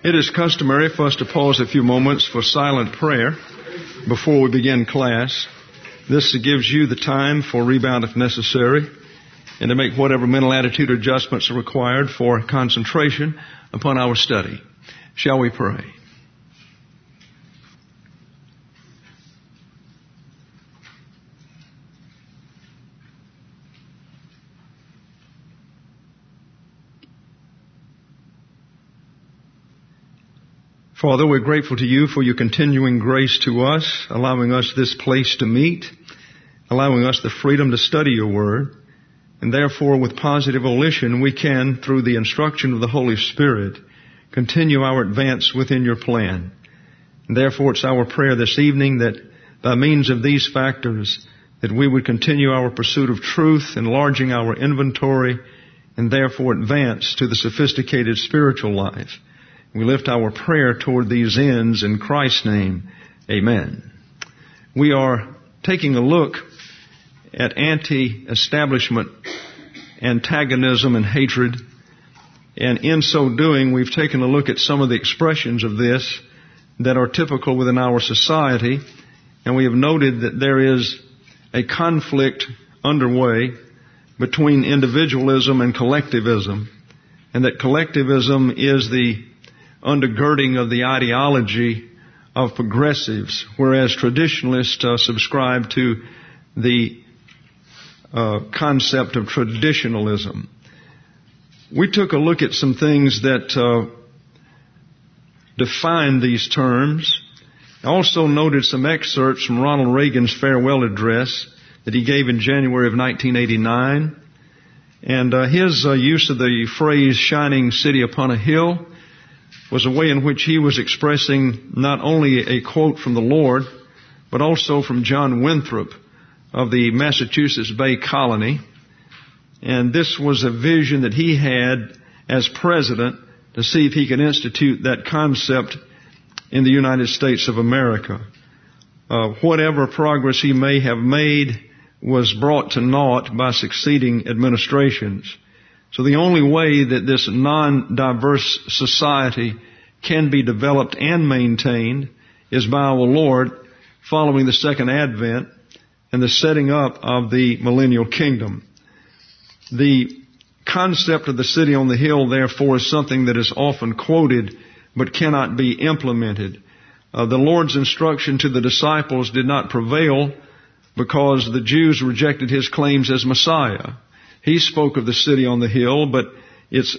It is customary for us to pause a few moments for silent prayer before we begin class. This gives you the time for rebound if necessary and to make whatever mental attitude adjustments are required for concentration upon our study. Shall we pray? Father, we're grateful to you for your continuing grace to us, allowing us this place to meet, allowing us the freedom to study your word, and therefore with positive volition we can, through the instruction of the Holy Spirit, continue our advance within your plan. And therefore it's our prayer this evening that by means of these factors that we would continue our pursuit of truth, enlarging our inventory, and therefore advance to the sophisticated spiritual life. We lift our prayer toward these ends in Christ's name. Amen. We are taking a look at anti-establishment antagonism and hatred. And in so doing, we've taken a look at some of the expressions of this that are typical within our society. And we have noted that there is a conflict underway between individualism and collectivism. And that collectivism is the undergirding of the ideology of progressives, whereas traditionalists subscribe to the concept of traditionalism. We took a look at some things that define these terms. I also noted some excerpts from Ronald Reagan's farewell address that he gave in January of 1989. And his use of the phrase shining city upon a hill was a way in which he was expressing not only a quote from the Lord, but also from John Winthrop of the Massachusetts Bay Colony. And this was a vision that he had as president to see if he could institute that concept in the United States of America. Whatever progress he may have made was brought to naught by succeeding administrations. So the only way that this non-diverse society can be developed and maintained is by our Lord following the second advent and the setting up of the millennial kingdom. The concept of the city on the hill, therefore, is something that is often quoted but cannot be implemented. The Lord's instruction to the disciples did not prevail because the Jews rejected his claims as Messiah. He spoke of the city on the hill, but its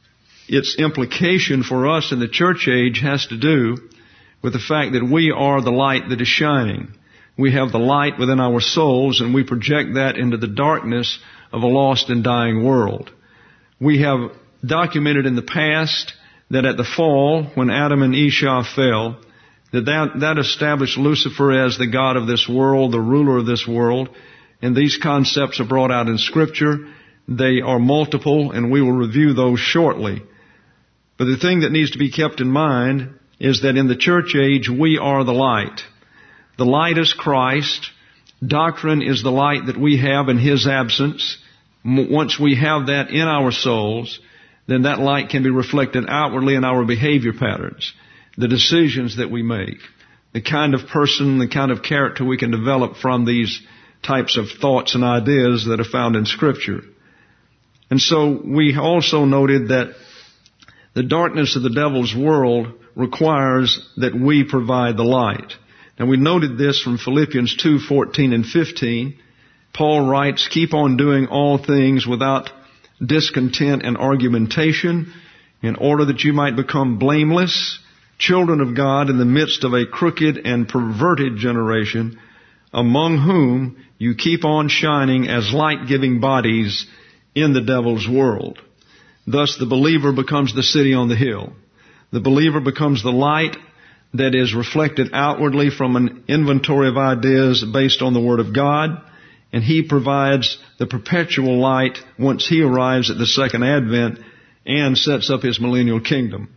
implication for us in the church age has to do with the fact that we are the light that is shining. We have the light within our souls, and we project that into the darkness of a lost and dying world. We have documented in the past that at the fall, when Adam and Eve fell, that established Lucifer as the god of this world, the ruler of this world. And these concepts are brought out in Scripture. They are multiple, and we will review those shortly. But the thing that needs to be kept in mind is that in the church age, we are the light. The light is Christ. Doctrine is the light that we have in His absence. Once we have that in our souls, then that light can be reflected outwardly in our behavior patterns, the decisions that we make, the kind of person, the kind of character we can develop from these types of thoughts and ideas that are found in Scripture. And so we also noted that the darkness of the devil's world requires that we provide the light. Now we noted this from Philippians 2:14 and 15. Paul writes, "Keep on doing all things without discontent and argumentation, in order that you might become blameless, children of God in the midst of a crooked and perverted generation, among whom you keep on shining as light-giving bodies in the devil's world." Thus the believer becomes the city on the hill. The believer becomes the light that is reflected outwardly from an inventory of ideas based on the Word of God, and He provides the perpetual light once He arrives at the second advent and sets up His millennial kingdom.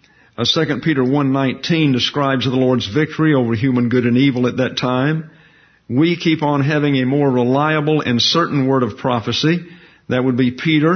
2 Peter 1:19 describes the Lord's victory over human good and evil at that time. We keep on having a more reliable and certain word of prophecy. That would be Peter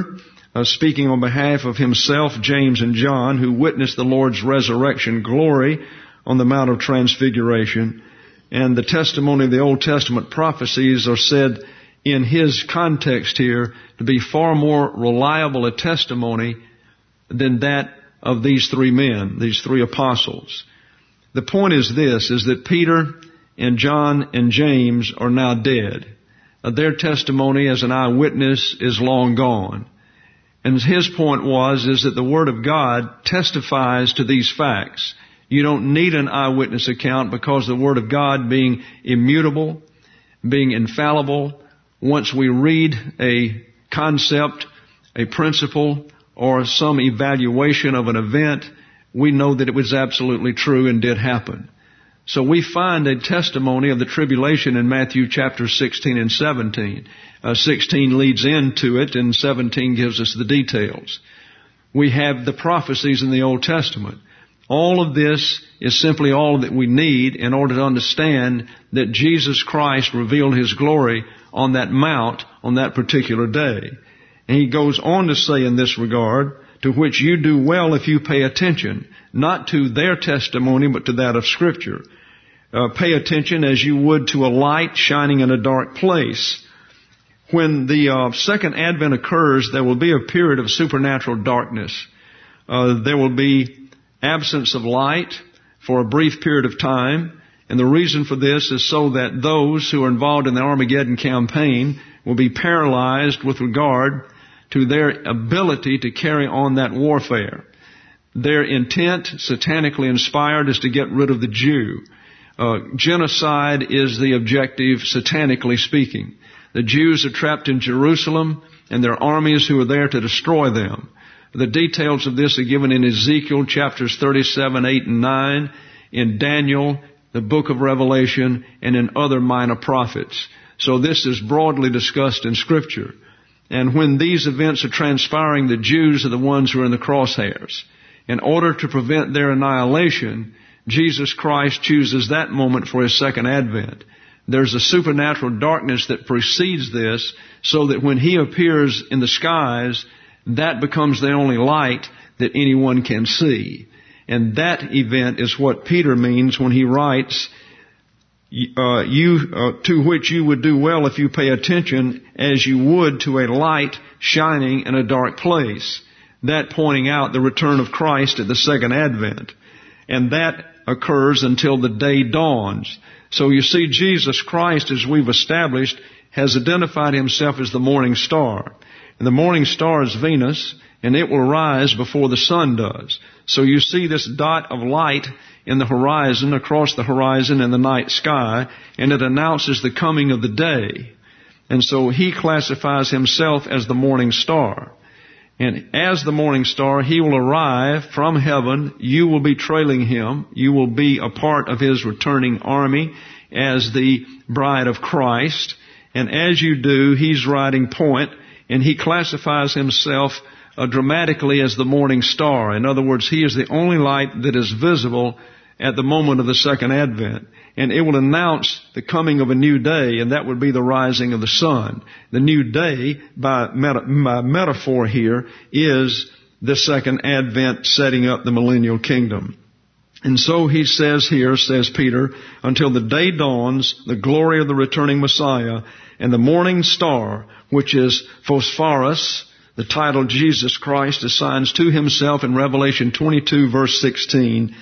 speaking on behalf of himself, James, and John, who witnessed the Lord's resurrection glory on the Mount of Transfiguration. And the testimony of the Old Testament prophecies are said in his context here to be far more reliable a testimony than that of these three men, these three apostles. The point is this, is that Peter and John and James are now dead. Their testimony as an eyewitness is long gone. And his point is that the Word of God testifies to these facts. You don't need an eyewitness account because the Word of God, being immutable, being infallible, once we read a concept, a principle, or some evaluation of an event, we know that it was absolutely true and did happen. So we find a testimony of the tribulation in Matthew chapter 16 and 17. 16 leads into it and 17 gives us the details. We have the prophecies in the Old Testament. All of this is simply all that we need in order to understand that Jesus Christ revealed His glory on that mount on that particular day. And He goes on to say in this regard, to which you do well if you pay attention, not to their testimony, but to that of Scripture. Pay attention as you would to a light shining in a dark place. When the second advent occurs, there will be a period of supernatural darkness. There will be absence of light for a brief period of time. And the reason for this is so that those who are involved in the Armageddon campaign will be paralyzed with regard to their ability to carry on that warfare. Their intent, satanically inspired, is to get rid of the Jew. Genocide is the objective, satanically speaking. The Jews are trapped in Jerusalem, and there are armies who are there to destroy them. The details of this are given in Ezekiel chapters 37, 8, and 9, in Daniel, the book of Revelation, and in other minor prophets. So this is broadly discussed in Scripture. And when these events are transpiring, the Jews are the ones who are in the crosshairs. In order to prevent their annihilation, Jesus Christ chooses that moment for His second advent. There's a supernatural darkness that precedes this, so that when He appears in the skies, that becomes the only light that anyone can see. And that event is what Peter means when he writes, to which you would do well if you pay attention as you would to a light shining in a dark place. That pointing out the return of Christ at the second advent. And that occurs until the day dawns. So you see, Jesus Christ, as we've established, has identified Himself as the morning star. And the morning star is Venus, and it will rise before the sun does. So you see this dot of light in the horizon, across the horizon in the night sky, and it announces the coming of the day. And so He classifies Himself as the morning star. And as the morning star, He will arrive from heaven. You will be trailing Him. You will be a part of His returning army as the bride of Christ. And as you do, He's riding point, and He classifies Himself dramatically as the morning star. In other words, He is the only light that is visible at the moment of the second advent. And it will announce the coming of a new day, and that would be the rising of the sun. The new day, by metaphor here, is the second advent setting up the millennial kingdom. And so he says here, says Peter, until the day dawns, the glory of the returning Messiah, and the morning star, which is Phosphorus, the title Jesus Christ assigns to Himself in Revelation 22 verse 16,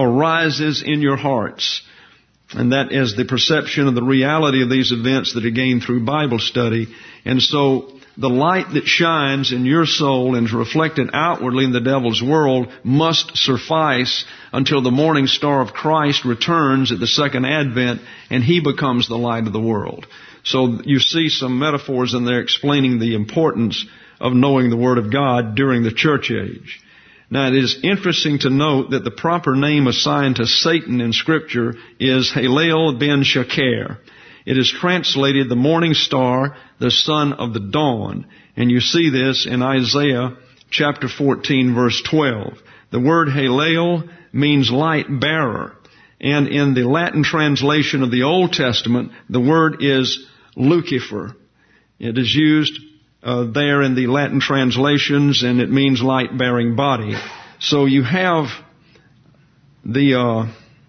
arises in your hearts. And that is the perception of the reality of these events that are gained through Bible study. And so the light that shines in your soul and is reflected outwardly in the devil's world must suffice until the morning star of Christ returns at the second advent and He becomes the light of the world. So you see some metaphors in there explaining the importance of knowing the Word of God during the church age. Now, it is interesting to note that the proper name assigned to Satan in Scripture is Halel ben Shakar. It is translated the morning star, the son of the dawn. And you see this in Isaiah chapter 14, verse 12. The word Halel means light bearer. And in the Latin translation of the Old Testament, the word is Lucifer. It is used there in the Latin translations, and it means light-bearing body. So you have the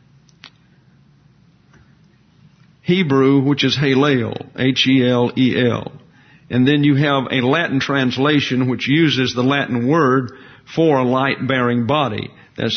Hebrew, which is Halel, H-E-L-E-L. And then you have a Latin translation which uses the Latin word for a light-bearing body. That's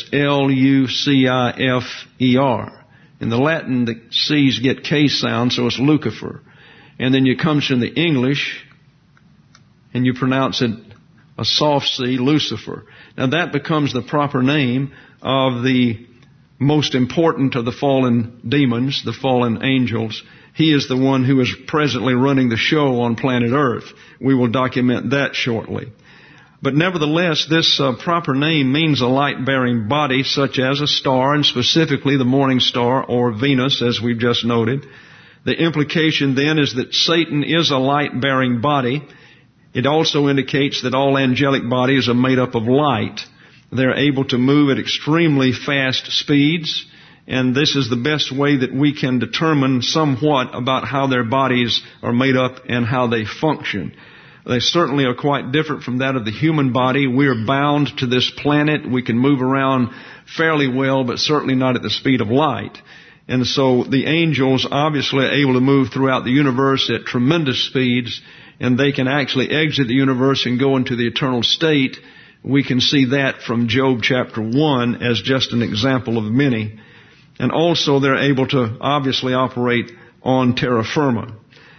L-U-C-I-F-E-R. In the Latin, the C's get K sound, so it's Lucifer. And then you come to the English, and you pronounce it a soft C, Lucifer. Now that becomes the proper name of the most important of the fallen demons, the fallen angels. He is the one who is presently running the show on planet Earth. We will document that shortly. But nevertheless, this proper name means a light-bearing body, such as a star, and specifically the morning star or Venus, as we've just noted. The implication then is that Satan is a light-bearing body. It also indicates that all angelic bodies are made up of light. They're able to move at extremely fast speeds, and this is the best way that we can determine somewhat about how their bodies are made up and how they function. They certainly are quite different from that of the human body. We are bound to this planet. We can move around fairly well, but certainly not at the speed of light. And so the angels obviously are able to move throughout the universe at tremendous speeds, and they can actually exit the universe and go into the eternal state. We can see that from Job chapter 1 as just an example of many. And also they're able to obviously operate on terra firma.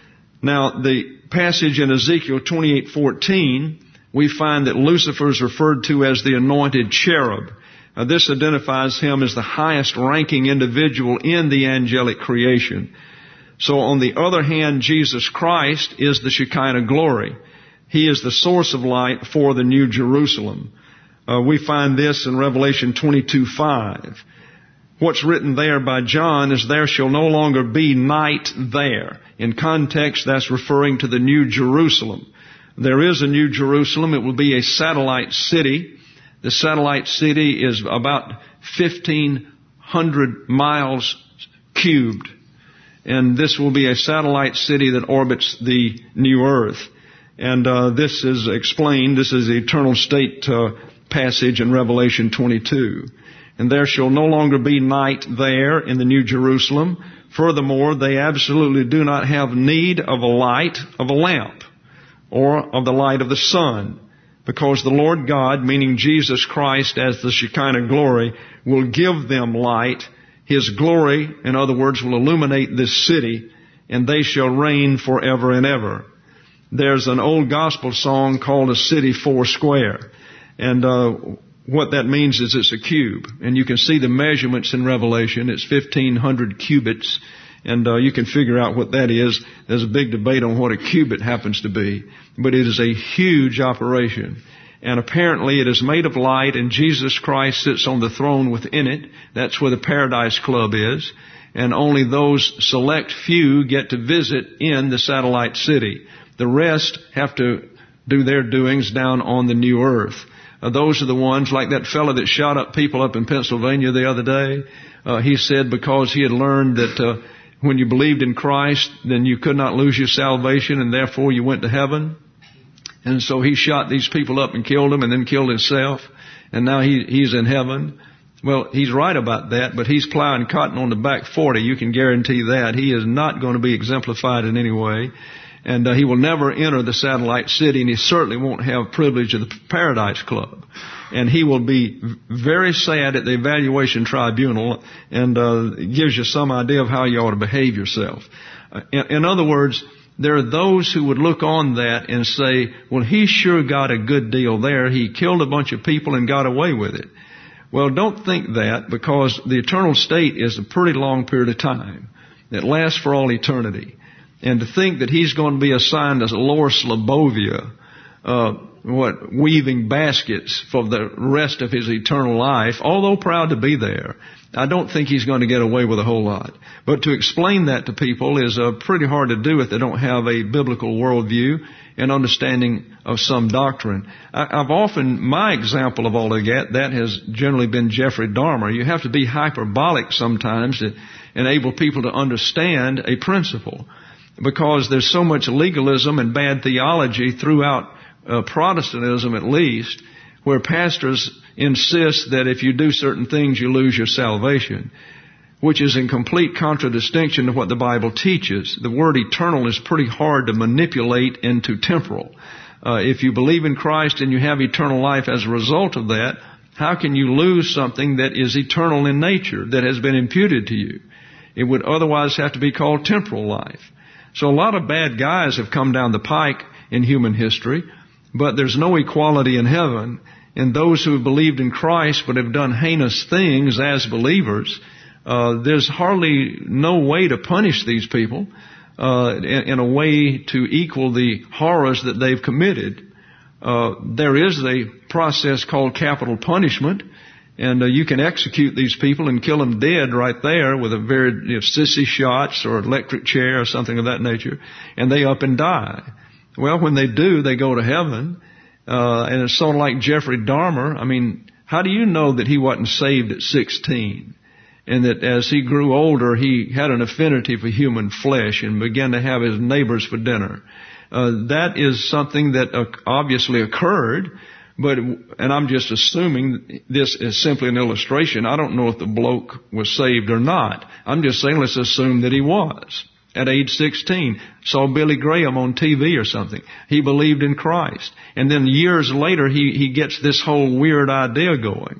Now the passage in Ezekiel 28:14, we find that Lucifer is referred to as the anointed cherub. Now, this identifies him as the highest ranking individual in the angelic creation. So on the other hand, Jesus Christ is the Shekinah glory. He is the source of light for the New Jerusalem. We find this in Revelation 22:5. What's written there by John is, there shall no longer be night there. In context, that's referring to the New Jerusalem. There is a New Jerusalem. It will be a satellite city. The satellite city is about 1,500 miles cubed. And this will be a satellite city that orbits the new earth. And this is explained. This is the eternal state passage in Revelation 22. And there shall no longer be night there in the New Jerusalem. Furthermore, they absolutely do not have need of a light of a lamp or of the light of the sun, because the Lord God, meaning Jesus Christ as the Shekinah glory, will give them light. His glory, in other words, will illuminate this city, and they shall reign forever and ever. There's an old gospel song called A City Foursquare, and what that means is it's a cube. And you can see the measurements in Revelation. It's 1,500 cubits. And you can figure out what that is. There's a big debate on what a cubit happens to be. But it is a huge operation. And apparently it is made of light, and Jesus Christ sits on the throne within it. That's where the Paradise Club is. And only those select few get to visit in the satellite city. The rest have to do their doings down on the new earth. Those are the ones, like that fellow that shot up people up in Pennsylvania the other day. He said because he had learned that when you believed in Christ, then you could not lose your salvation, and therefore you went to heaven. And so he shot these people up and killed them, and then killed himself. And now he's in heaven. Well, he's right about that, but he's plowing cotton on the back 40. You can guarantee that. He is not going to be exemplified in any way. And he will never enter the satellite city, and he certainly won't have privilege of the Paradise Club. And he will be very sad at the evaluation tribunal, and it gives you some idea of how you ought to behave yourself. In other words, there are those who would look on that and say, well, he sure got a good deal there. He killed a bunch of people and got away with it. Well, don't think that, because the eternal state is a pretty long period of time. It lasts for all eternity. And to think that he's going to be assigned as Lower Slobovia, weaving baskets for the rest of his eternal life, although proud to be there, I don't think he's going to get away with a whole lot. But to explain that to people is pretty hard to do if they don't have a biblical worldview and understanding of some doctrine. My example of all of that has generally been Jeffrey Dahmer. You have to be hyperbolic sometimes to enable people to understand a principle. because there's so much legalism and bad theology throughout Protestantism at least, where pastors insist that if you do certain things, you lose your salvation, which is in complete contradistinction to what the Bible teaches. The word eternal is pretty hard to manipulate into temporal. If you believe in Christ and you have eternal life as a result of that, how can you lose something that is eternal in nature, that has been imputed to you? It would otherwise have to be called temporal life. So a lot of bad guys have come down the pike in human history, but there's no equality in heaven. And those who have believed in Christ but have done heinous things as believers, there's hardly no way to punish these people in a way to equal the horrors that they've committed. There is a process called capital punishment, and you can execute these people and kill them dead right there with a very sissy shots or electric chair or something of that nature, and they up and die. Well, when they do, they go to heaven, and it's sort of like Jeffrey Dahmer. I mean, how do you know that he wasn't saved at 16? And that as he grew older, he had an affinity for human flesh and began to have his neighbors for dinner. That is something that obviously occurred, and I'm just assuming this is simply an illustration. I don't know if the bloke was saved or not. I'm just saying let's assume that he was. At age 16, saw Billy Graham on TV or something. He believed in Christ. And then years later, he gets this whole weird idea going.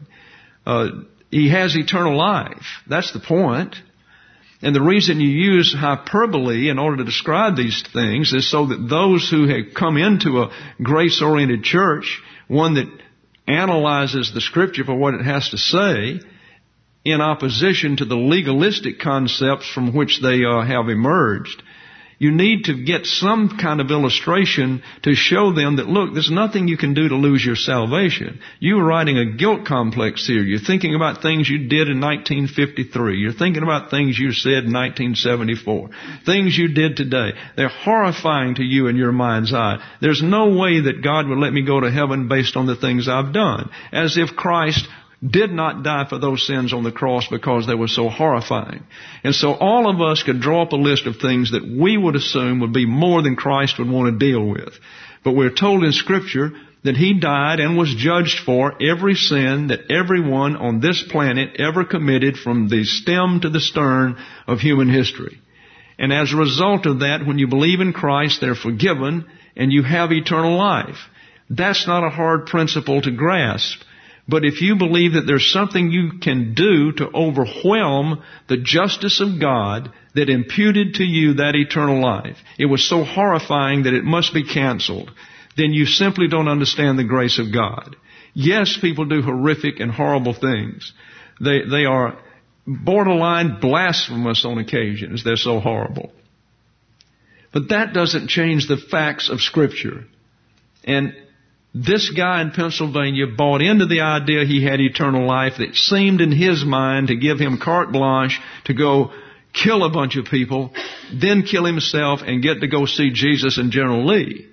He has eternal life. That's the point. And the reason you use hyperbole in order to describe these things is so that those who have come into a grace-oriented church, one that analyzes the Scripture for what it has to say, in opposition to the legalistic concepts from which they have emerged, you need to get some kind of illustration to show them that, look, there's nothing you can do to lose your salvation. You're writing a guilt complex here. You're thinking about things you did in 1953. You're thinking about things you said in 1974. Things you did today. They're horrifying to you in your mind's eye. There's no way that God would let me go to heaven based on the things I've done. As if Christ did not die for those sins on the cross because they were so horrifying. And so all of us could draw up a list of things that we would assume would be more than Christ would want to deal with. But we're told in Scripture that He died and was judged for every sin that everyone on this planet ever committed from the stem to the stern of human history. And as a result of that, when you believe in Christ, they're forgiven and you have eternal life. That's not a hard principle to grasp. But if you believe that there's something you can do to overwhelm the justice of God that imputed to you that eternal life, it was so horrifying that it must be canceled, then you simply don't understand the grace of God. Yes, people do horrific and horrible things. They are borderline blasphemous on occasions. They're so horrible. But that doesn't change the facts of Scripture. And this guy in Pennsylvania bought into the idea he had eternal life that seemed in his mind to give him carte blanche to go kill a bunch of people, then kill himself and get to go see Jesus and General Lee.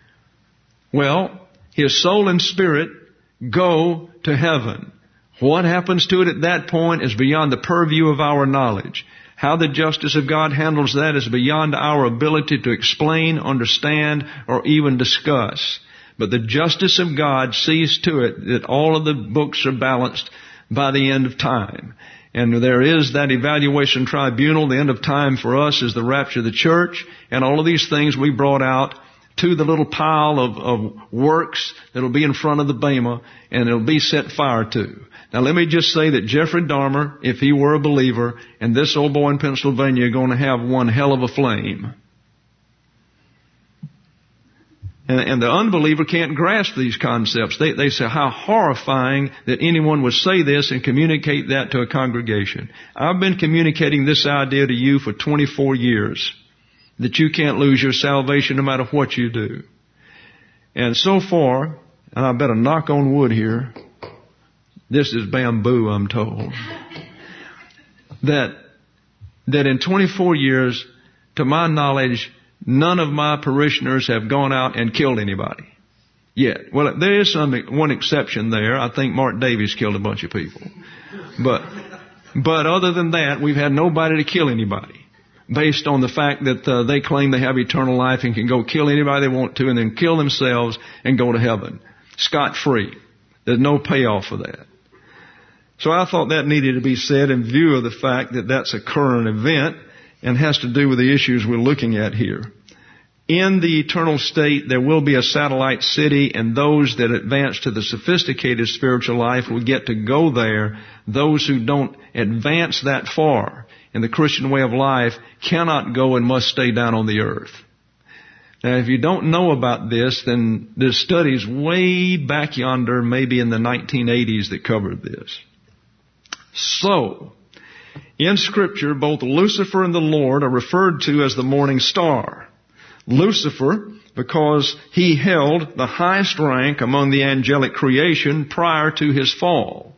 Well, his soul and spirit go to heaven. What happens to it at that point is beyond the purview of our knowledge. How the justice of God handles that is beyond our ability to explain, understand, or even discuss. But the justice of God sees to it that all of the books are balanced by the end of time. And there is that evaluation tribunal. The end of time for us is the rapture of the church. And all of these things we brought out to the little pile of works that will be in front of the Bema, and it'll be set fire to. Now let me just say that Jeffrey Dahmer, if he were a believer, and this old boy in Pennsylvania are going to have one hell of a flame. And the unbeliever can't grasp these concepts. They say how horrifying that anyone would say this and communicate that to a congregation. I've been communicating this idea to you for 24 years, that you can't lose your salvation no matter what you do. And so far, and I better knock on wood here, this is bamboo, I'm told, that in 24 years, to my knowledge, none of my parishioners have gone out and killed anybody yet. Well, there is one exception there. I think Mark Davies killed a bunch of people. But other than that, we've had nobody to kill anybody. based on the fact that they claim they have eternal life and can go kill anybody they want to and then kill themselves and go to heaven scot-free. There's no payoff for that. So I thought that needed to be said in view of the fact that that's a current event and has to do with the issues we're looking at here. In the eternal state, there will be a satellite city, and those that advance to the sophisticated spiritual life will get to go there. Those who don't advance that far in the Christian way of life cannot go and must stay down on the earth. Now, if you don't know about this, then there's studies way back yonder, maybe in the 1980s, that covered this. So, in Scripture, both Lucifer and the Lord are referred to as the morning star. Lucifer, because he held the highest rank among the angelic creation prior to his fall.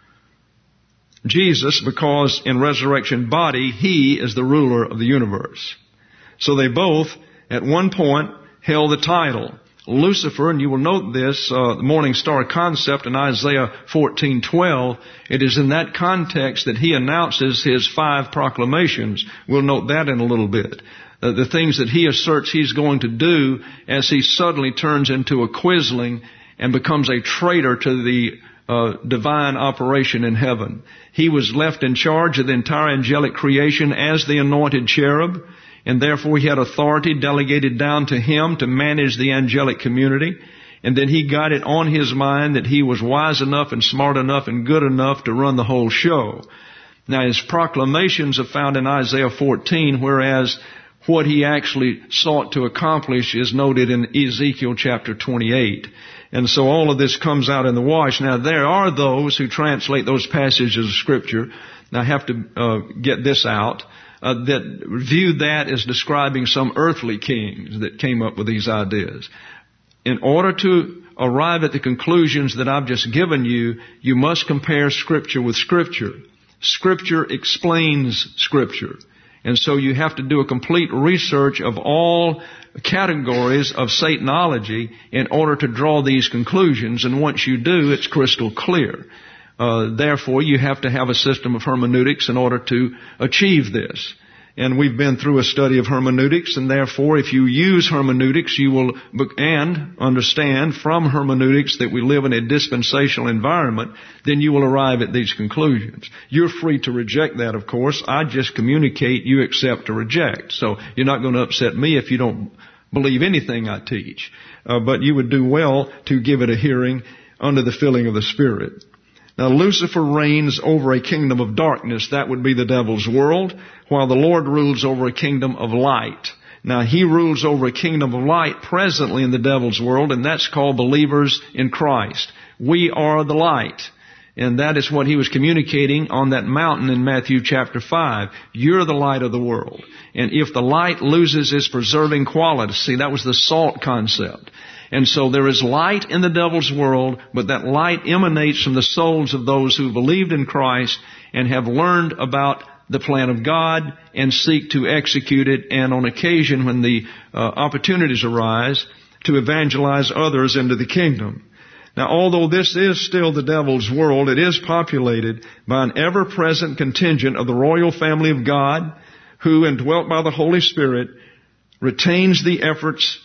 Jesus, because in resurrection body, he is the ruler of the universe. So they both, at one point, held the title. Lucifer, and you will note this, the morning star concept in Isaiah 14:12, it is in that context that he announces his 5 proclamations. We'll note that in a little bit. The things that he asserts he's going to do as he suddenly turns into a quisling and becomes a traitor to the divine operation in heaven. He was left in charge of the entire angelic creation as the anointed cherub, and therefore he had authority delegated down to him to manage the angelic community. And then he got it on his mind that he was wise enough and smart enough and good enough to run the whole show. Now his proclamations are found in Isaiah 14, whereas what he actually sought to accomplish is noted in Ezekiel chapter 28. And so all of this comes out in the wash. Now there are those who translate those passages of Scripture, now I have to get this out, that view that as describing some earthly kings that came up with these ideas. In order to arrive at the conclusions that I've just given you, you must compare Scripture with Scripture. Scripture explains Scripture. And so you have to do a complete research of all categories of Satanology in order to draw these conclusions. And once you do, it's crystal clear. Therefore, you have to have a system of hermeneutics in order to achieve this. And we've been through a study of hermeneutics, and therefore, if you use hermeneutics, you will and understand from hermeneutics that we live in a dispensational environment, then you will arrive at these conclusions. You're free to reject that, of course. I just communicate, you accept or reject. So you're not going to upset me if you don't believe anything I teach. But you would do well to give it a hearing under the filling of the Spirit. Now, Lucifer reigns over a kingdom of darkness. That would be the devil's world, while the Lord rules over a kingdom of light. Now, he rules over a kingdom of light presently in the devil's world, and that's called believers in Christ. We are the light. And that is what he was communicating on that mountain in Matthew chapter 5. You're the light of the world. And if the light loses its preserving quality, see, that was the salt concept. And so there is light in the devil's world, but that light emanates from the souls of those who believed in Christ and have learned about the plan of God and seek to execute it, and on occasion when the opportunities arise, to evangelize others into the kingdom. Now, although this is still the devil's world, it is populated by an ever-present contingent of the royal family of God who, indwelt by the Holy Spirit, restrains the efforts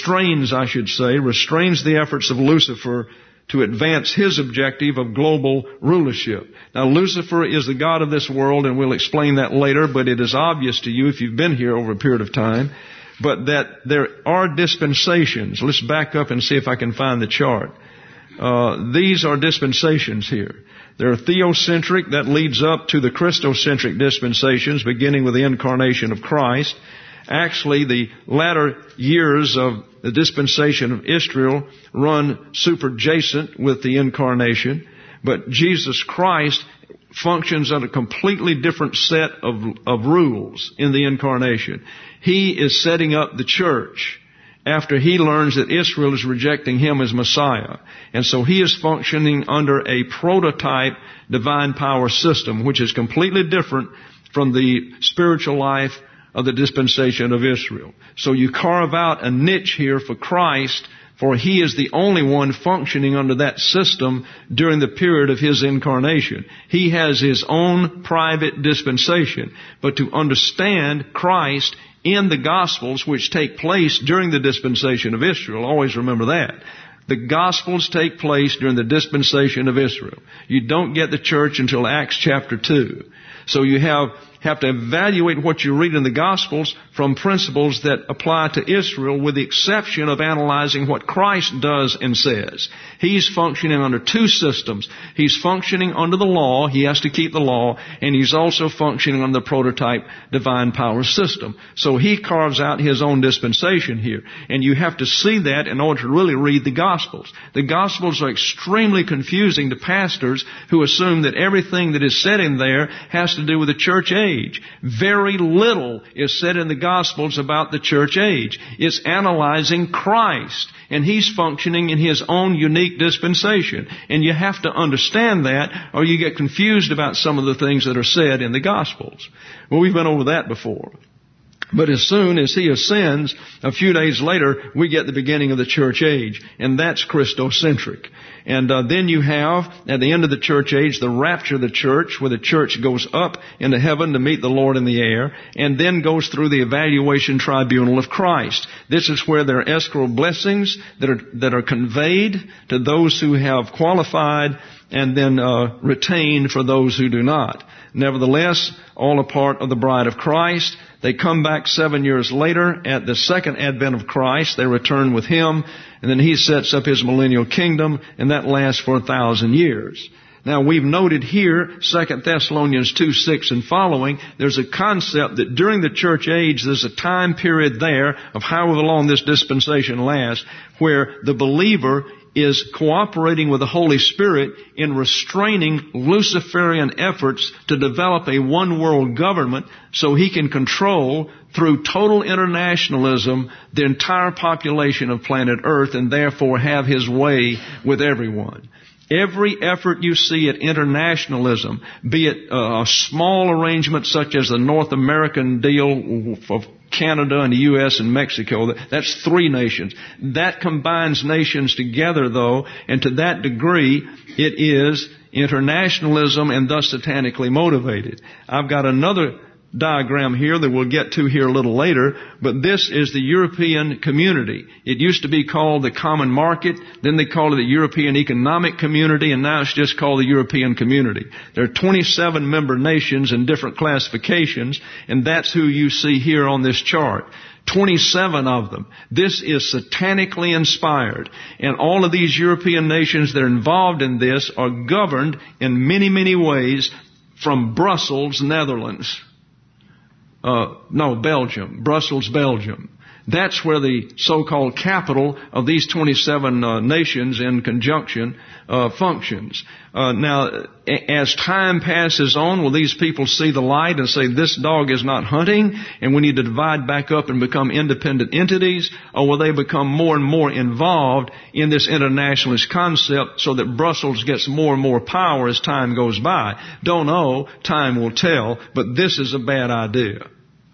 of Lucifer to advance his objective of global rulership. Now, Lucifer is the god of this world, and we'll explain that later, but it is obvious to you if you've been here over a period of time, but that there are dispensations. Let's back up and see if I can find the chart. These are dispensations here. There are theocentric that leads up to the Christocentric dispensations, beginning with the incarnation of Christ. Actually, the latter years of the dispensation of Israel run superjacent with the incarnation, but Jesus Christ functions on a completely different set of rules in the incarnation. He is setting up the church after he learns that Israel is rejecting him as Messiah. And so he is functioning under a prototype divine power system, which is completely different from the spiritual life of the dispensation of Israel. So you carve out a niche here for Christ for He is the only one functioning under that system during the period of His incarnation. He has His own private dispensation. But to understand Christ in the Gospels, which take place during the dispensation of Israel, always remember that. The Gospels take place during the dispensation of Israel. You don't get the church until Acts chapter 2. So you have to evaluate what you read in the Gospels from principles that apply to Israel, with the exception of analyzing what Christ does and says. He's functioning under two systems. He's functioning under the law. He has to keep the law. And He's also functioning under the prototype divine power system. So He carves out His own dispensation here. And you have to see that in order to really read the Gospels. The Gospels are extremely confusing to pastors who assume that everything that is said in there has to do with the church age. Very little is said in the Gospels about the church age. It's analyzing Christ, and He's functioning in His own unique dispensation. And you have to understand that, or you get confused about some of the things that are said in the Gospels. Well, we've been over that before. But as soon as He ascends, a few days later, we get the beginning of the church age. And that's Christocentric. And then you have, at the end of the church age, the rapture of the church, where the church goes up into heaven to meet the Lord in the air, and then goes through the evaluation tribunal of Christ. This is where there are escrow blessings that are conveyed to those who have qualified, and then retained for those who do not. Nevertheless, all a part of the bride of Christ. They come back 7 years later at the second advent of Christ. They return with Him, and then He sets up His millennial kingdom, and that lasts for 1,000 years. Now, we've noted here, 2 Thessalonians 2:6 and following, there's a concept that during the church age, there's a time period there of however long this dispensation lasts, where the believer is cooperating with the Holy Spirit in restraining Luciferian efforts to develop a one-world government so he can control, through total internationalism, the entire population of planet Earth, and therefore have his way with everyone. Every effort you see at internationalism, be it a small arrangement such as the North American deal of Canada and the U.S. and Mexico, that's 3 nations. That combines nations together, though, and to that degree, it is internationalism and thus satanically motivated. I've got another diagram here that we'll get to here a little later, but this is the European community. It used to be called the Common Market, then they called it the European Economic Community, and now it's just called the European Community. There are 27 member nations in different classifications, and that's who you see here on this chart. 27 of them. This is satanically inspired. And all of these European nations that are involved in this are governed in many, many ways from Brussels, Netherlands. Belgium. Brussels, Belgium. That's where the so-called capital of these 27 nations in conjunction functions. Now, as time passes on, will these people see the light and say, this dog is not hunting, and we need to divide back up and become independent entities? Or will they become more and more involved in this internationalist concept so that Brussels gets more and more power as time goes by? Don't know. Time will tell. But this is a bad idea.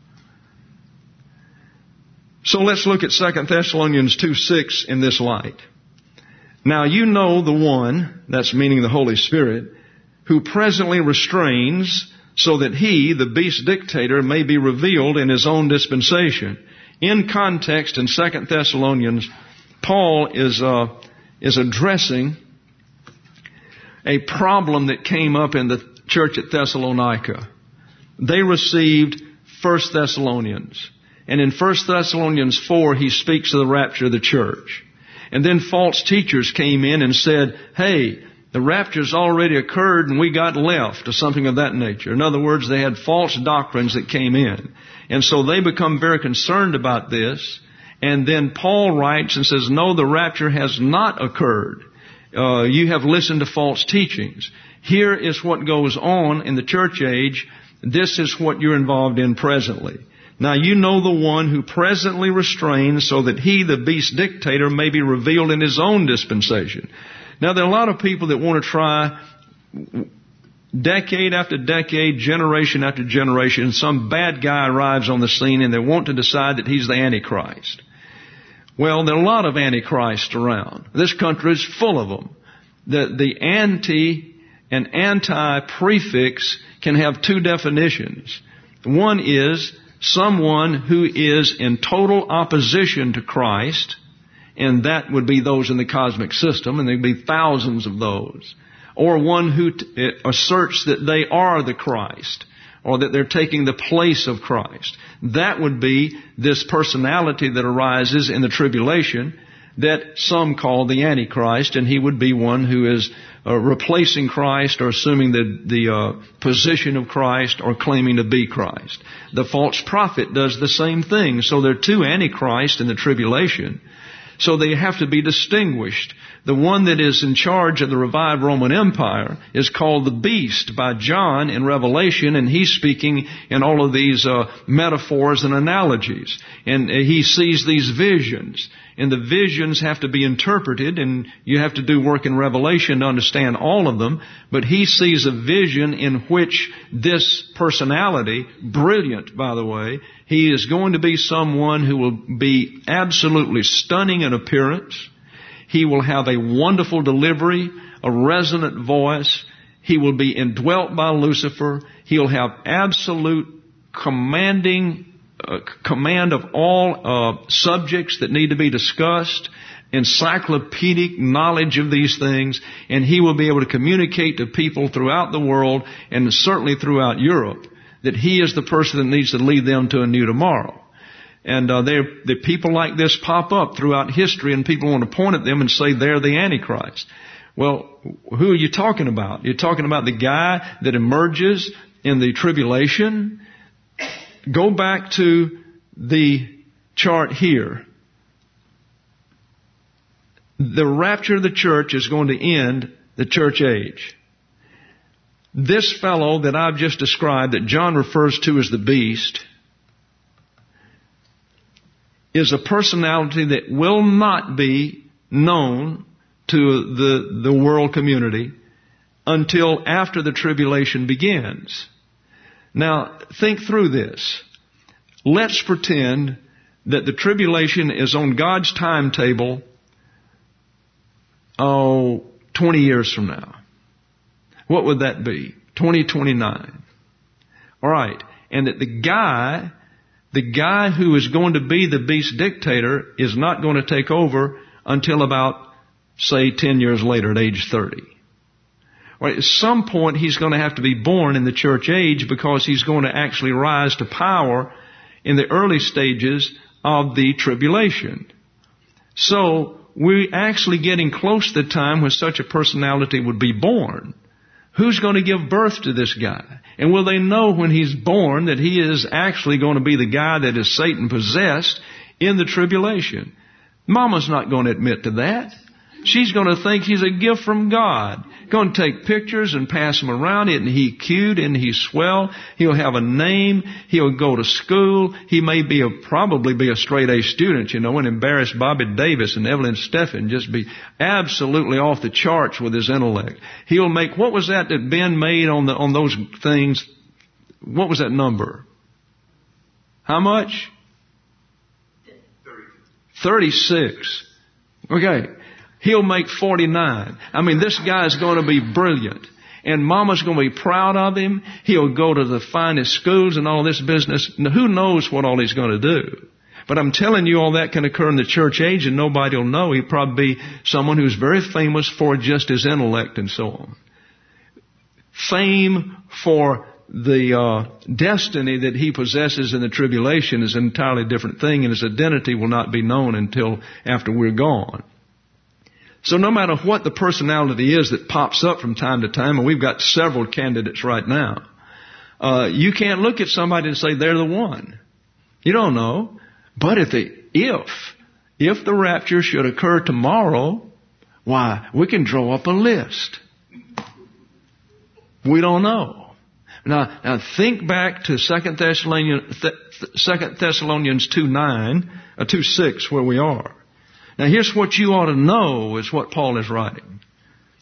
So let's look at 2 Thessalonians 2:6 in this light. Now you know the one, that's meaning the Holy Spirit, who presently restrains so that He, the beast dictator, may be revealed in His own dispensation. In context, in 2 Thessalonians, Paul is addressing a problem that came up in the church at Thessalonica. They received 1 Thessalonians. And in 1 Thessalonians 4, he speaks of the rapture of the church. And then false teachers came in and said, hey, the rapture's already occurred and we got left, or something of that nature. In other words, they had false doctrines that came in. And so they become very concerned about this. And then Paul writes and says, no, the rapture has not occurred. You have listened to false teachings. Here is what goes on in the church age. This is what you're involved in presently. Now you know the one who presently restrains so that He, the beast dictator, may be revealed in His own dispensation. Now there are a lot of people that want to try decade after decade, generation after generation. Some bad guy arrives on the scene and they want to decide that he's the Antichrist. Well, there are a lot of antichrists around. This country is full of them. The anti and anti prefix can have two definitions. One is someone who is in total opposition to Christ, and that would be those in the cosmic system, and there'd be thousands of those. Or one who asserts that they are the Christ, or that they're taking the place of Christ. That would be this personality that arises in the tribulation that some call the Antichrist, and he would be one who is replacing Christ or assuming the position of Christ or claiming to be Christ. The false prophet does the same thing. So there are two Antichrists in the tribulation. So they have to be distinguished. The one that is in charge of the revived Roman Empire is called the Beast by John in Revelation, and he's speaking in all of these metaphors and analogies. And he sees these visions. And the visions have to be interpreted, and you have to do work in Revelation to understand all of them. But he sees a vision in which this personality, brilliant by the way, he is going to be someone who will be absolutely stunning in appearance. He will have a wonderful delivery, a resonant voice. He will be indwelt by Lucifer. He'll have absolute command of all subjects that need to be discussed, encyclopedic knowledge of these things, and he will be able to communicate to people throughout the world and certainly throughout Europe that he is the person that needs to lead them to a new tomorrow. And the people like this pop up throughout history, and people want to point at them and say they're the Antichrist. Well, who are you talking about? You're talking about the guy that emerges in the tribulation. Go back to the chart here. The rapture of the church is going to end the church age. This fellow that I've just described, that John refers to as the beast, is a personality that will not be known to the world community until after the tribulation begins. Now, think through this. Let's pretend that the tribulation is on God's timetable, 20 years from now. What would that be? 2029. All right. And that the guy who is going to be the beast dictator is not going to take over until about, say, 10 years later at age 30. Well, at some point he's going to have to be born in the church age because he's going to actually rise to power in the early stages of the tribulation. So we're actually getting close to the time when such a personality would be born. Who's going to give birth to this guy? And will they know when he's born that he is actually going to be the guy that is Satan possessed in the tribulation? Mama's not going to admit to that. She's going to think he's a gift from God. Going to take pictures and pass them around. Isn't he cute? Isn't he swell? He'll have a name. He'll go to school. He may probably be a straight A student, and embarrass Bobby Davis and Evelyn Steffen, just be absolutely off the charts with his intellect. He'll make, what was that Ben made on those things? What was that number? How much? 36. Okay. He'll make 49. I mean, this guy's going to be brilliant. And Mama's going to be proud of him. He'll go to the finest schools and all this business. Now, who knows what all he's going to do? But I'm telling you, all that can occur in the church age and nobody will know. He'll probably be someone who's very famous for just his intellect and so on. Fame for the destiny that he possesses in the tribulation is an entirely different thing, and his identity will not be known until after we're gone. So no matter what the personality is that pops up from time to time, and we've got several candidates right now, you can't look at somebody and say they're the one. You don't know. But if the rapture should occur tomorrow, why, we can draw up a list. We don't know. Now think back to 2 Thessalonians 2:6, where we are. Now here's what you ought to know, is what Paul is writing.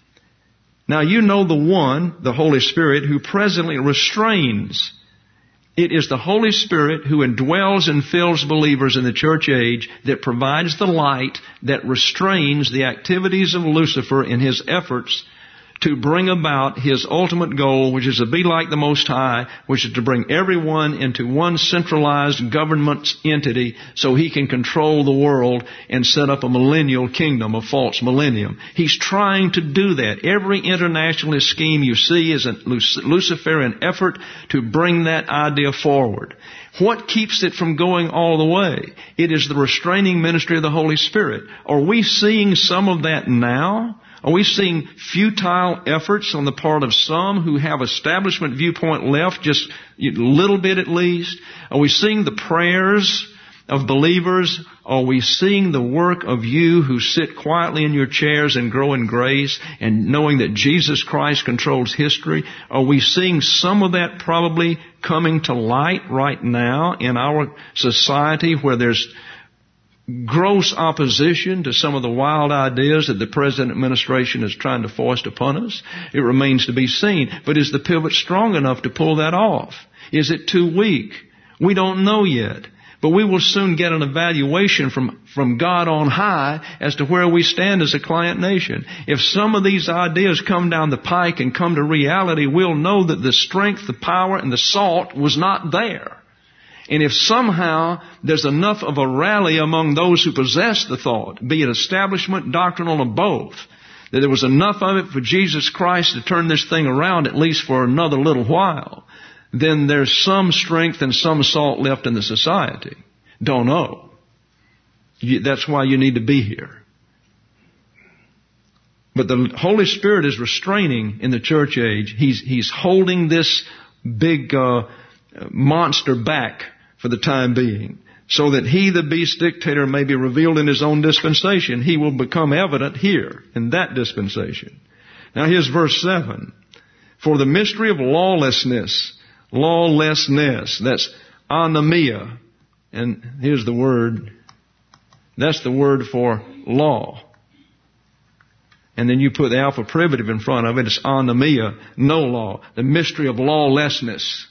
Now you know the one, the Holy Spirit, who presently restrains It is the Holy Spirit who indwells and fills believers in the church age that provides the light that restrains the activities of Lucifer in his efforts to bring about his ultimate goal, which is to be like the Most High, which is to bring everyone into one centralized government entity so he can control the world and set up a millennial kingdom, a false millennium. He's trying to do that. Every internationalist scheme you see is a Luciferian effort to bring that idea forward. What keeps it from going all the way? It is the restraining ministry of the Holy Spirit. Are we seeing some of that now? Are we seeing futile efforts on the part of some who have establishment viewpoint left, just a little bit at least? Are we seeing the prayers of believers? Are we seeing the work of you who sit quietly in your chairs and grow in grace and knowing that Jesus Christ controls history? Are we seeing some of that probably coming to light right now in our society where there's gross opposition to some of the wild ideas that the present administration is trying to foist upon us? It remains to be seen. But is the pivot strong enough to pull that off? Is it too weak? We don't know yet. But we will soon get an evaluation from God on high as to where we stand as a client nation. If some of these ideas come down the pike and come to reality, we'll know that the strength, the power, and the salt was not there. And if somehow there's enough of a rally among those who possess the thought, be it establishment, doctrinal, or both, that there was enough of it for Jesus Christ to turn this thing around at least for another little while, then there's some strength and some salt left in the society. Don't know. That's why you need to be here. But the Holy Spirit is restraining in the church age. He's holding this big monster back for the time being, so that he, the beast dictator, may be revealed in his own dispensation. He will become evident here in that dispensation. Now here's verse 7. For the mystery of lawlessness, that's anomia. And here's the word. That's the word for law. And then you put the alpha privative in front of it. It's anomia, no law. The mystery of lawlessness.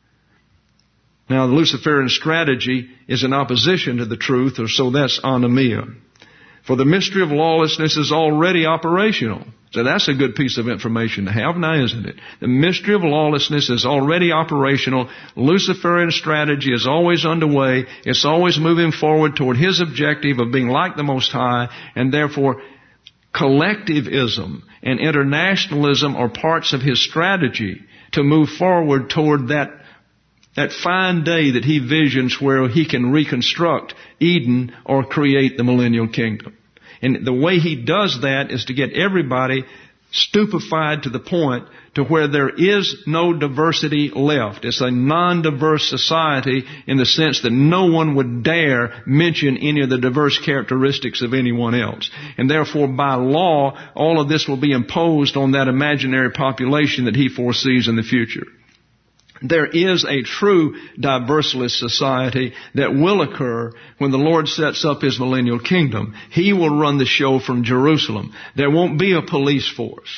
Now, the Luciferian strategy is in opposition to the truth, so that's anomia. For the mystery of lawlessness is already operational. So that's a good piece of information to have now, isn't it? The mystery of lawlessness is already operational. Luciferian strategy is always underway. It's always moving forward toward his objective of being like the Most High, and therefore collectivism and internationalism are parts of his strategy to move forward toward that fine day that he visions where he can reconstruct Eden or create the millennial kingdom. And the way he does that is to get everybody stupefied to the point to where there is no diversity left. It's a non-diverse society in the sense that no one would dare mention any of the diverse characteristics of anyone else. And therefore, by law, all of this will be imposed on that imaginary population that he foresees in the future. There is a true diversalist society that will occur when the Lord sets up his millennial kingdom. He will run the show from Jerusalem. There won't be a police force.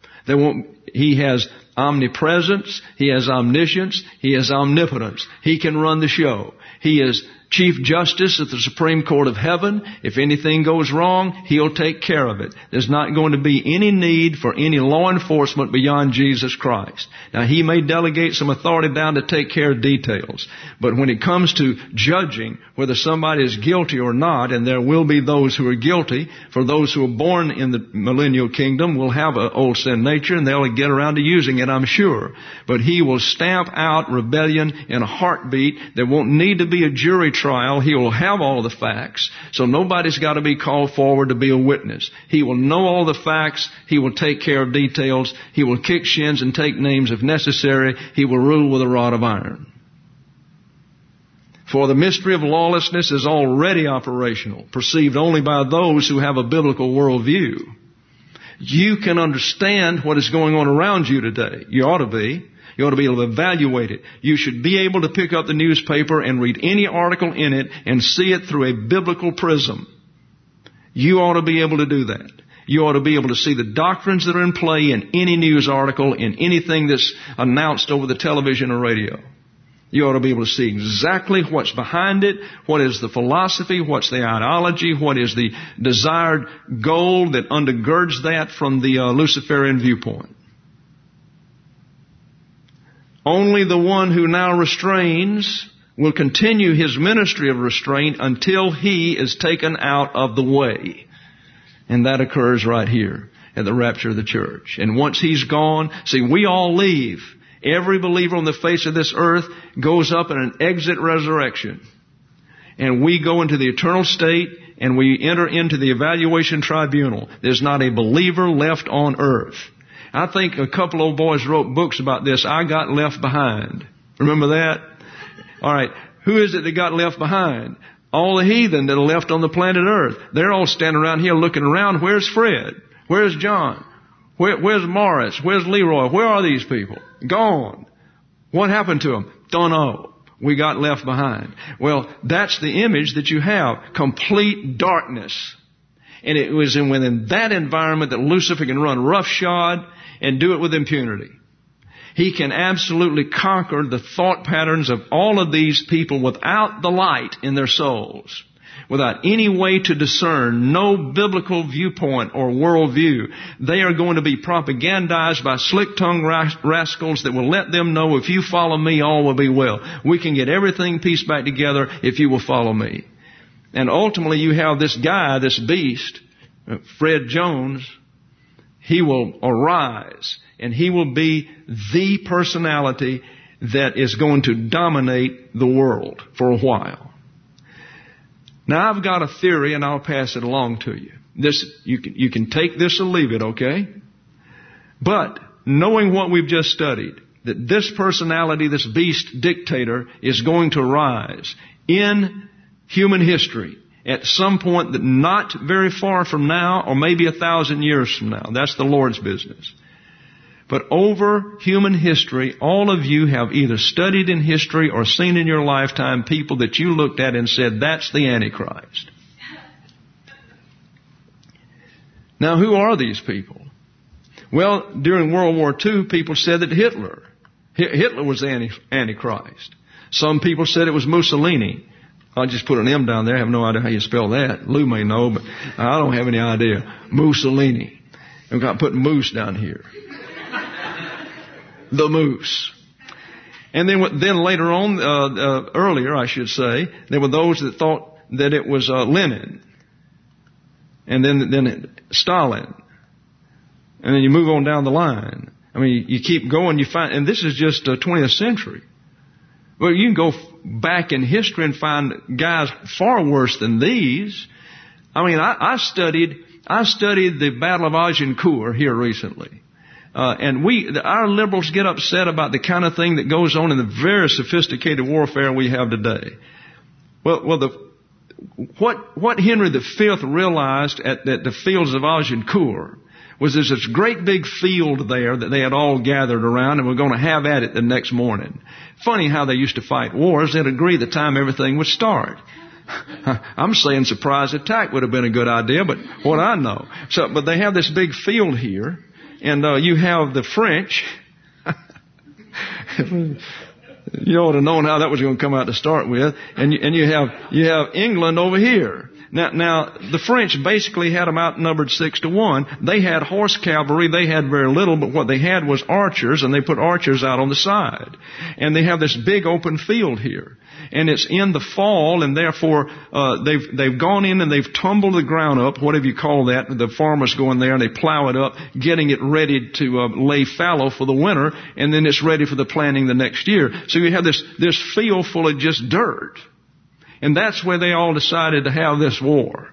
He has omnipresence. He has omniscience. He has omnipotence. He can run the show. He is Chief Justice at the Supreme Court of Heaven. If anything goes wrong, he'll take care of it. There's not going to be any need for any law enforcement beyond Jesus Christ. Now, he may delegate some authority down to take care of details. But when it comes to judging whether somebody is guilty or not, and there will be those who are guilty, for those who are born in the millennial kingdom will have an old sin nature, and they'll get around to using it, I'm sure. But he will stamp out rebellion in a heartbeat. There won't need to be a jury trial. He will have all the facts, so nobody's got to be called forward to be a witness. He will know all the facts. He will take care of details. He will kick shins and take names if necessary. He will rule with a rod of iron. For the mystery of lawlessness is already operational, perceived only by those who have a biblical worldview. You can understand what is going on around you today. You ought to be. You ought to be able to evaluate it. You should be able to pick up the newspaper and read any article in it and see it through a biblical prism. You ought to be able to do that. You ought to be able to see the doctrines that are in play in any news article, in anything that's announced over the television or radio. You ought to be able to see exactly what's behind it, what is the philosophy, what's the ideology, what is the desired goal that undergirds that from the Luciferian viewpoint. Only the one who now restrains will continue his ministry of restraint until he is taken out of the way. And that occurs right here at the rapture of the church. And once he's gone, see, we all leave. Every believer on the face of this earth goes up in an exit resurrection. And we go into the eternal state and we enter into the evaluation tribunal. There's not a believer left on earth. I think a couple old boys wrote books about this. I Got Left Behind. Remember that? All right. Who is it that got left behind? All the heathen that are left on the planet earth. They're all standing around here looking around. Where's Fred? Where's John? Where's Morris? Where's Leroy? Where are these people? Gone. What happened to them? Don't know. We got left behind. Well, that's the image that you have. Complete darkness. And it was within that environment that Lucifer can run roughshod and do it with impunity. He can absolutely conquer the thought patterns of all of these people without the light in their souls. Without any way to discern, no biblical viewpoint or worldview. They are going to be propagandized by slick-tongued rascals that will let them know, if you follow me, all will be well. We can get everything pieced back together if you will follow me. And ultimately you have this guy, this beast, Fred Jones. He will arise and he will be the personality that is going to dominate the world for a while. Now I've got a theory and I'll pass it along to you. You can take this or leave it, okay? But knowing what we've just studied, that this personality, this beast dictator, is going to rise in human history at some point that not very far from now, or maybe 1,000 years from now. That's the Lord's business. But over human history, all of you have either studied in history or seen in your lifetime people that you looked at and said, that's the Antichrist. Now, who are these people? Well, during World War II, people said that Hitler was the Antichrist. Some people said it was Mussolini. I just put an M down there. I have no idea how you spell that. Lou may know, but I don't have any idea. Mussolini. I've got to put moose down here. The moose. And then later on, earlier I should say, there were those that thought that it was Lenin. And then Stalin. And then you move on down the line. I mean, you keep going, you find, and this is just 20th century. Well, you can go back in history and find guys far worse than these. I mean, I studied the Battle of Agincourt here recently. And our liberals get upset about the kind of thing that goes on in the very sophisticated warfare we have today. What Henry V realized at the fields of Agincourt was there's this great big field there that they had all gathered around and were going to have at it the next morning. Funny how they used to fight wars. They'd agree the time everything would start. I'm saying surprise attack would have been a good idea, but what I know. But they have this big field here. And you have the French. You ought to have known how that was going to come out to start with. And you have England over here. Now the French basically had them outnumbered 6-1. They had horse cavalry. They had very little, but what they had was archers, and they put archers out on the side. And they have this big open field here. And it's in the fall, and therefore they've gone in and they've tumbled the ground up, whatever you call that. The farmers go in there and they plow it up, getting it ready to lay fallow for the winter, and then it's ready for the planting the next year. So you have this field full of just dirt. And that's where they all decided to have this war.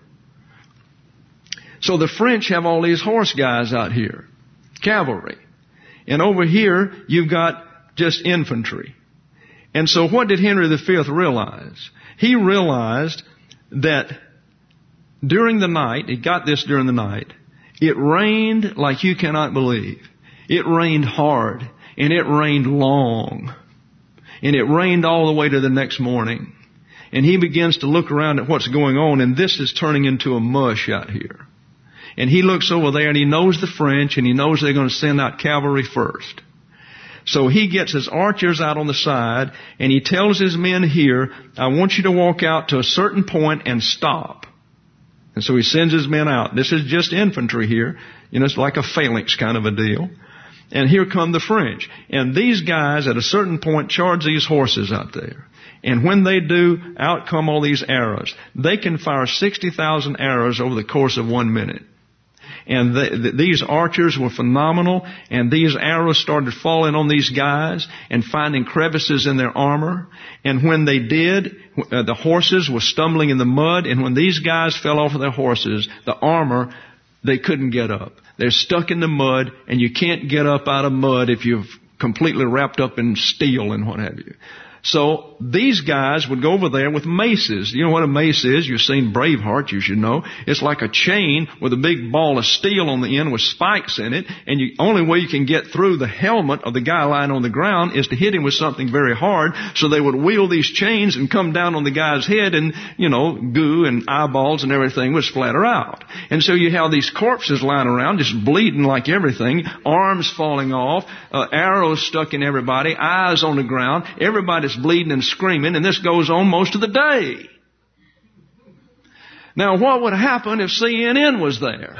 So the French have all these horse guys out here, cavalry. And over here, you've got just infantry. And so what did Henry V realize? He realized that during the night, he got this during the night, it rained like you cannot believe. It rained hard, and it rained long. And it rained all the way to the next morning. And he begins to look around at what's going on, and this is turning into a mush out here. And he looks over there, and he knows the French, and he knows they're going to send out cavalry first. So he gets his archers out on the side, and he tells his men here, I want you to walk out to a certain point and stop. And so he sends his men out. This is just infantry here. It's like a phalanx kind of a deal. And here come the French. And these guys at a certain point charge these horses out there. And when they do, out come all these arrows. They can fire 60,000 arrows over the course of 1 minute. And these archers were phenomenal, and these arrows started falling on these guys and finding crevices in their armor. And when they did, the horses were stumbling in the mud, and when these guys fell off of their horses, the armor, they couldn't get up. They're stuck in the mud, and you can't get up out of mud if you've completely wrapped up in steel and what have you. So these guys would go over there with maces. You know what a mace is? You've seen Braveheart, you should know. It's like a chain with a big ball of steel on the end with spikes in it. And the only way you can get through the helmet of the guy lying on the ground is to hit him with something very hard. So they would wheel these chains and come down on the guy's head, and, goo and eyeballs and everything would splatter out. And so you have these corpses lying around just bleeding like everything, arms falling off, arrows stuck in everybody, eyes on the ground, everybody's bleeding and screaming, and this goes on most of the day. Now, what would happen if CNN was there?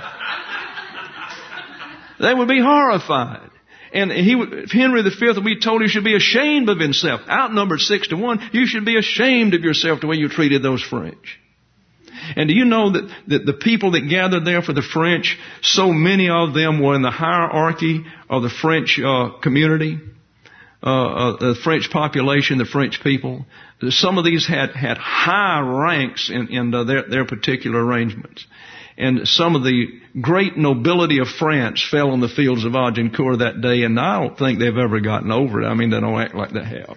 They would be horrified. And Henry V would be told he should be ashamed of himself. Outnumbered 6-1, you should be ashamed of yourself the way you treated those French. And do you know that the people that gathered there for the French, so many of them were in the hierarchy of the French community? The French population, the French people. Some of these had high ranks in their particular arrangements. And some of the great nobility of France fell on the fields of Agincourt that day, and I don't think they've ever gotten over it. I mean, they don't act like they have.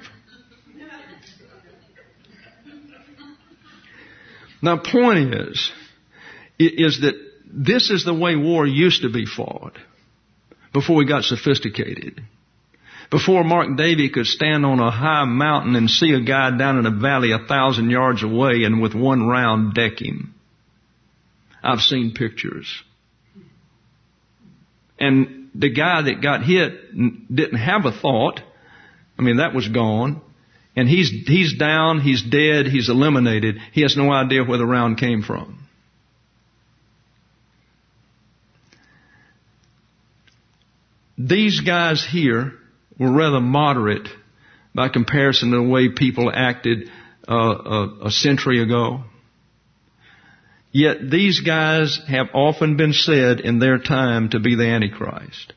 Now, point is that this is the way war used to be fought before we got sophisticated. Before Mark Davy could stand on a high mountain and see a guy down in a valley 1,000 yards away and with one round deck him. I've seen pictures. And the guy that got hit didn't have a thought. I mean, that was gone. And he's down, he's dead, he's eliminated. He has no idea where the round came from. These guys here were rather moderate by comparison to the way people acted a century ago. Yet these guys have often been said in their time to be the Antichrist.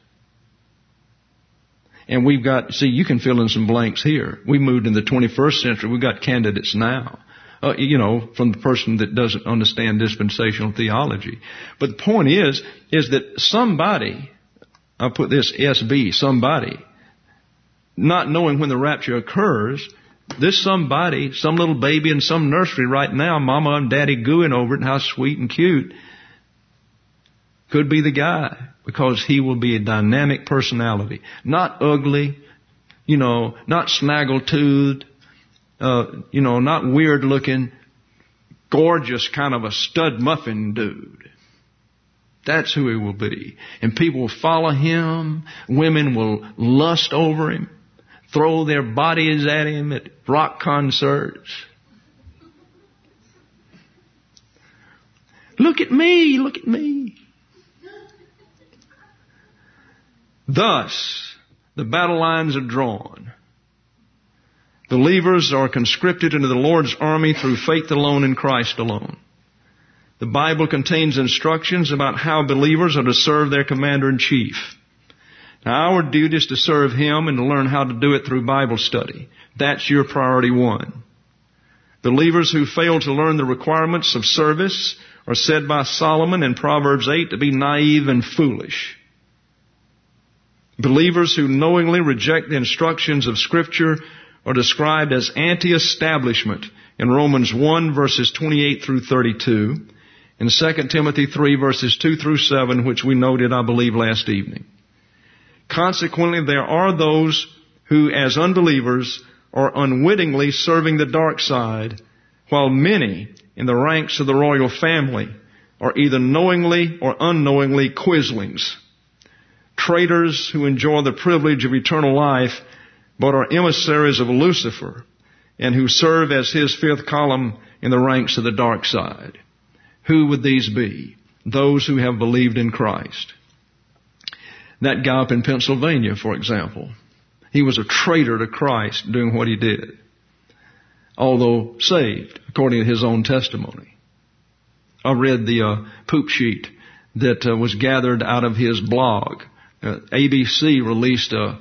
And we've got, you can fill in some blanks here. We moved in the 21st century. We've got candidates now, from the person that doesn't understand dispensational theology. But the point is that somebody, I'll put this SB, somebody, not knowing when the rapture occurs, this somebody, some little baby in some nursery right now, mama and daddy gooing over it and how sweet and cute, could be the guy, because he will be a dynamic personality. Not ugly, not snaggle-toothed, not weird looking, gorgeous kind of a stud muffin dude. That's who he will be. And people will follow him. Women will lust over him, throw their bodies at him at rock concerts. Look at me, look at me. Thus, the battle lines are drawn. Believers are conscripted into the Lord's army through faith alone in Christ alone. The Bible contains instructions about how believers are to serve their commander-in-chief. Now, our duty is to serve him and to learn how to do it through Bible study. That's your priority one. Believers who fail to learn the requirements of service are said by Solomon in Proverbs 8 to be naive and foolish. Believers who knowingly reject the instructions of Scripture are described as anti-establishment in Romans 1 verses 28 through 32, and 2 Timothy 3 verses 2 through 7, which we noted, I believe, last evening. Consequently, there are those who, as unbelievers, are unwittingly serving the dark side, while many in the ranks of the royal family are either knowingly or unknowingly quislings. traitors who enjoy the privilege of eternal life, but are emissaries of Lucifer, and who serve as his fifth column in the ranks of the dark side. Who would these be? Those who have believed in Christ. That guy up in Pennsylvania, for example, he was a traitor to Christ doing what he did, although saved, according to his own testimony. I read the poop sheet that was gathered out of his blog. ABC released a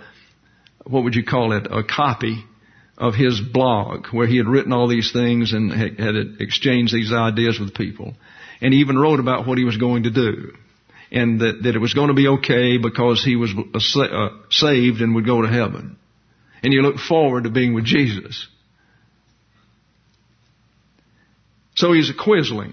copy of his blog where he had written all these things and had exchanged these ideas with people. And he even wrote about what he was going to do. And that it was going to be okay because he was saved and would go to heaven. And he looked forward to being with Jesus. So he's a quisling.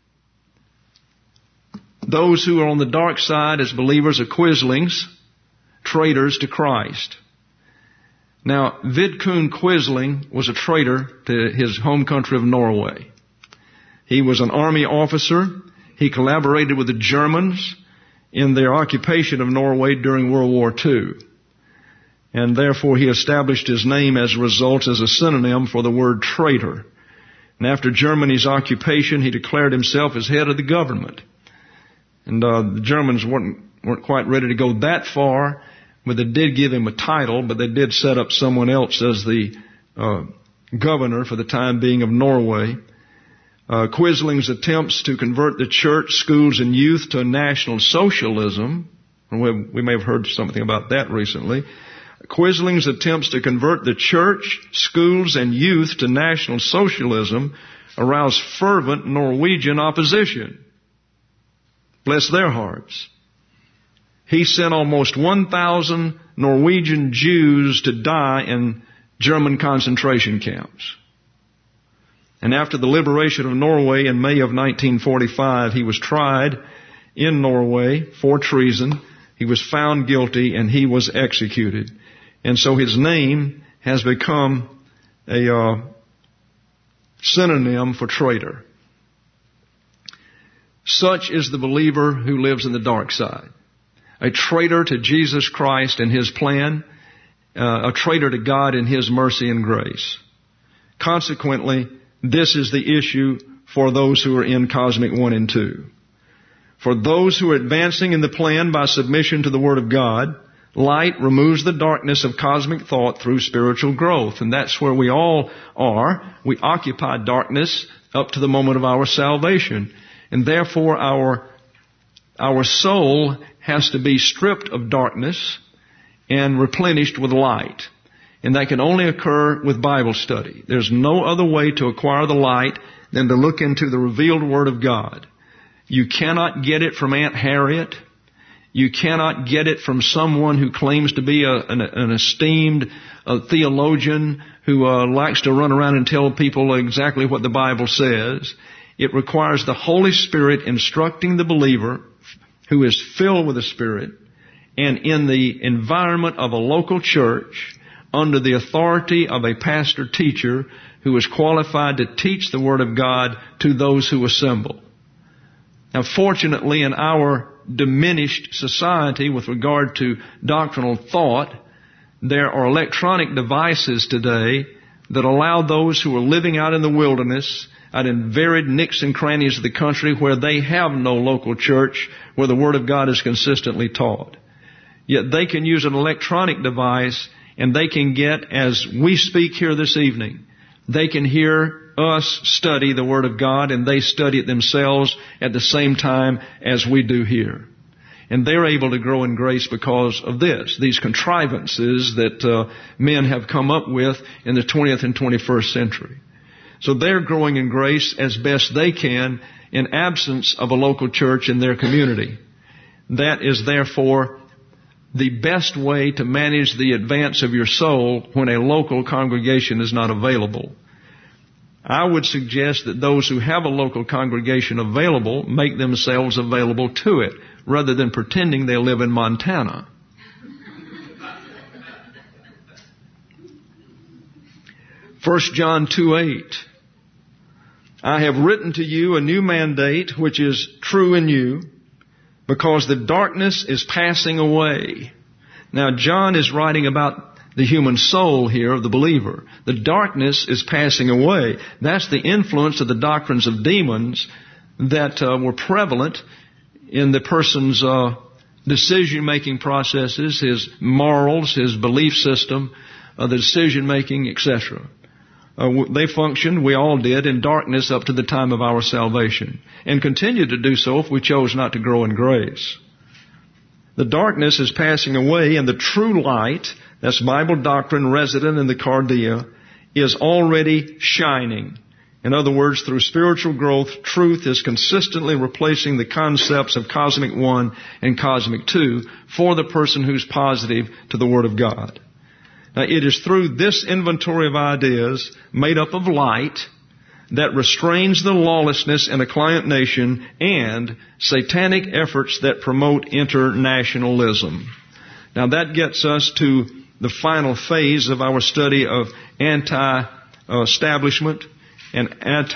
Those who are on the dark side as believers are quislings, traitors to Christ. Now, Vidkun Quisling was a traitor to his home country of Norway. He was an army officer. He collaborated with the Germans in their occupation of Norway during World War II. And therefore he established his name as a result as a synonym for the word traitor. And after Germany's occupation, he declared himself as head of the government. And the Germans weren't quite ready to go that far, but they did give him a title, but they did set up someone else as the governor for the time being of Norway. Quisling's attempts to convert the church, schools, and youth to National Socialism, we may have heard something about that recently. Quisling's attempts to convert the church, schools, and youth to National Socialism aroused fervent Norwegian opposition. Bless their hearts. He sent almost 1,000 Norwegian Jews to die in German concentration camps. And after the liberation of Norway in May of 1945, he was tried in Norway for treason. He was found guilty and he was executed. And so his name has become a synonym for traitor. Such is the believer who lives in the dark side. A traitor to Jesus Christ and his plan, a traitor to God and his mercy and grace. Consequently, this is the issue for those who are in Cosmic 1 and 2. For those who are advancing in the plan by submission to the Word of God, light removes the darkness of cosmic thought through spiritual growth. And that's where we all are. We occupy darkness up to the moment of our salvation. And therefore our soul has to be stripped of darkness and replenished with light. And that can only occur with Bible study. There's no other way to acquire the light than to look into the revealed Word of God. You cannot get it from Aunt Harriet. You cannot get it from someone who claims to be an esteemed theologian who likes to run around and tell people exactly what the Bible says. It requires the Holy Spirit instructing the believer who is filled with the Spirit and in the environment of a local church under the authority of a pastor-teacher who is qualified to teach the Word of God to those who assemble. Now, fortunately, in our diminished society with regard to doctrinal thought, there are electronic devices today that allow those who are living out in the wilderness, out in varied nooks and crannies of the country where they have no local church, where the Word of God is consistently taught. Yet they can use an electronic device and they can get, as we speak here this evening, they can hear us study the Word of God and they study it themselves at the same time as we do here. And they're able to grow in grace because of this, these contrivances that men have come up with in the 20th and 21st century. So they're growing in grace as best they can in absence of a local church in their community. That is therefore the best way to manage the advance of your soul when a local congregation is not available. I would suggest that those who have a local congregation available make themselves available to it, rather than pretending they live in Montana. 1 John 2:8. I have written to you a new mandate which is true in you, because the darkness is passing away. Now, John is writing about the human soul here of the believer. The darkness is passing away. That's the influence of the doctrines of demons that were prevalent in the person's decision-making processes, his morals, his belief system, the decision-making, etc. They functioned, we all did, in darkness up to the time of our salvation, and continue to do so if we chose not to grow in grace. The darkness is passing away, and the true light, that's Bible doctrine resident in the cardia, is already shining. In other words, through spiritual growth, truth is consistently replacing the concepts of cosmic one and cosmic two for the person who's positive to the Word of God. Now, it is through this inventory of ideas made up of light that restrains the lawlessness in a client nation and satanic efforts that promote internationalism. Now, that gets us to the final phase of our study of anti-establishment and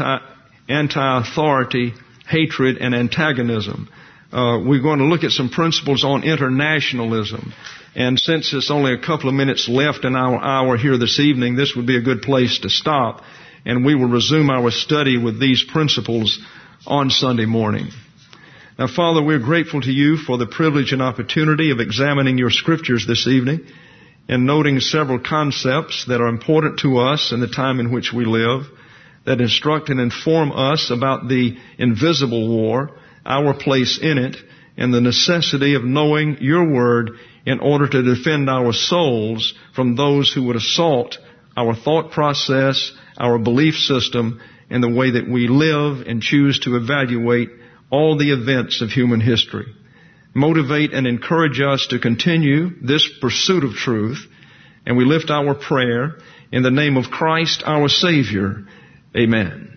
anti-authority, hatred, and antagonism. We're going to look at some principles on internationalism. And since it's only a couple of minutes left in our hour here this evening, this would be a good place to stop. And we will resume our study with these principles on Sunday morning. Now, Father, we're grateful to you for the privilege and opportunity of examining your scriptures this evening and noting several concepts that are important to us in the time in which we live, that instruct and inform us about the invisible war, our place in it, and the necessity of knowing your word in order to defend our souls from those who would assault our thought process, our belief system, and the way that we live and choose to evaluate all the events of human history. Motivate and encourage us to continue this pursuit of truth, and we lift our prayer in the name of Christ our Savior. Amen.